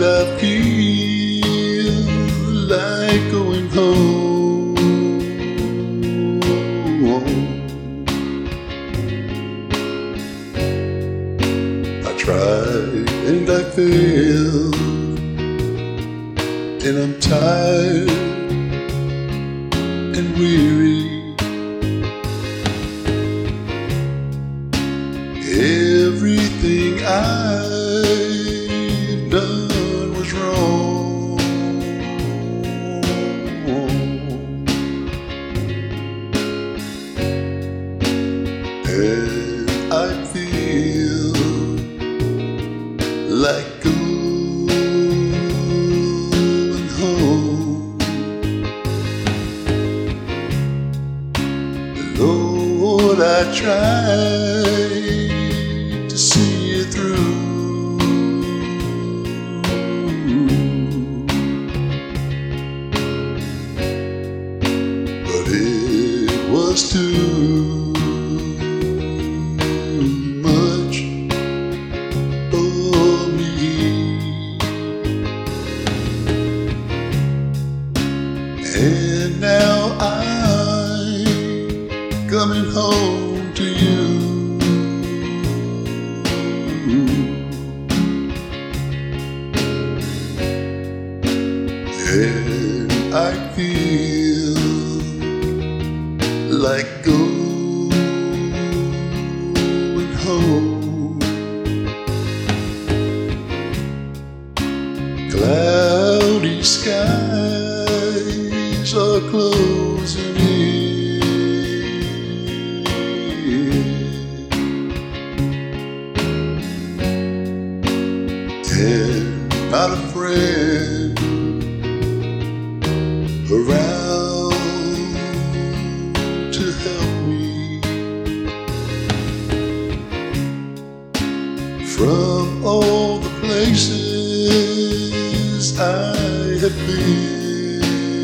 I feel like going home. I tried and I failed, and I'm tired and weary. Everything I've done was wrong, and I feel like going home. Lord, I tried to see you through, but it was too much for me. And now I'm coming home to you. And I feel like going home. Cloudy skies are closing in, and not a friend around to help me. From all the places I have been,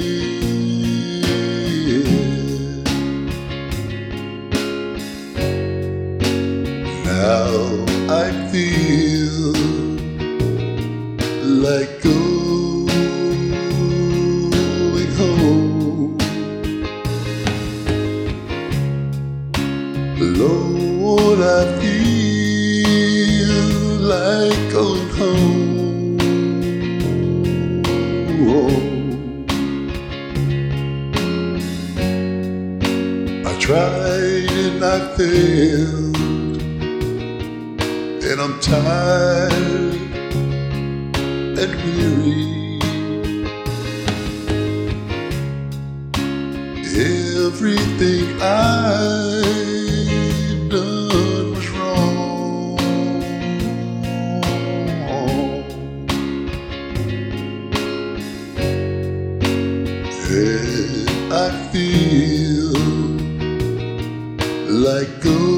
now I feel like going home. Lord, I feel like going home. I tried and I failed, and I'm tired and weary. Everything I've done was wrong, and I feel like going